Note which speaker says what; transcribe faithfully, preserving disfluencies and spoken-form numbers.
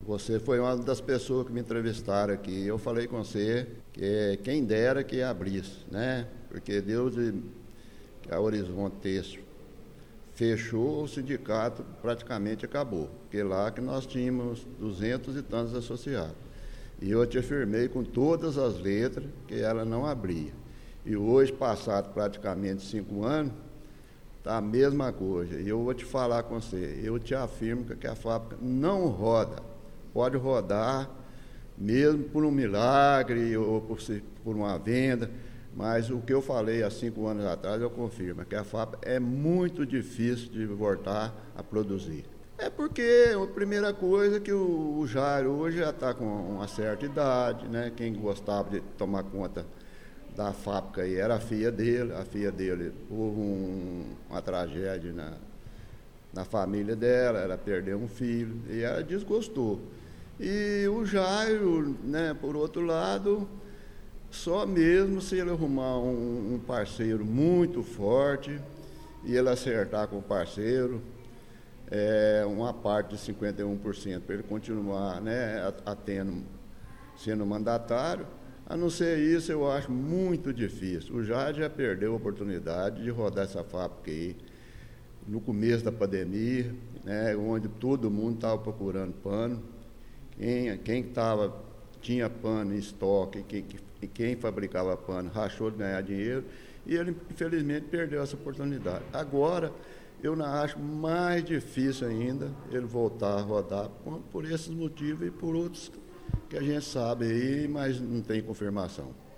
Speaker 1: Você foi uma das pessoas que me entrevistaram aqui. Eu falei com você que quem dera que abrisse, né? Porque Deus, a Horizonte Têxtil fechou, o sindicato praticamente acabou. Porque lá que nós tínhamos duzentos e tantos associados. E eu te afirmei com todas as letras que ela não abria. E hoje, passado praticamente cinco anos, está a mesma coisa. E eu vou te falar com você, eu te afirmo que a fábrica não roda. Pode rodar, mesmo por um milagre ou por, por uma venda, mas o que eu falei há cinco anos atrás, eu confirmo, que a fábrica é muito difícil de voltar a produzir. É porque a primeira coisa é que o, o Jairo hoje já está com uma certa idade, né? Quem gostava de tomar conta da fábrica aí era a filha dele, a filha dele houve um, uma tragédia na, na família dela, ela perdeu um filho e ela desgostou. E o Jairo, né, por outro lado, só mesmo se ele arrumar um, um parceiro muito forte e ele acertar com o parceiro, é, uma parte de cinquenta e um por cento para ele continuar, né, atendo, sendo mandatário. A não ser isso, eu acho muito difícil. O Jairo já perdeu a oportunidade de rodar essa fábrica aí no começo da pandemia, né, onde todo mundo estava procurando pano. Quem, quem tava, tinha pano em estoque, quem, quem fabricava pano rachou de ganhar dinheiro e ele, infelizmente, perdeu essa oportunidade. Agora, eu não acho mais difícil ainda ele voltar a rodar por, por esses motivos e por outros que a gente sabe aí, mas não tem confirmação.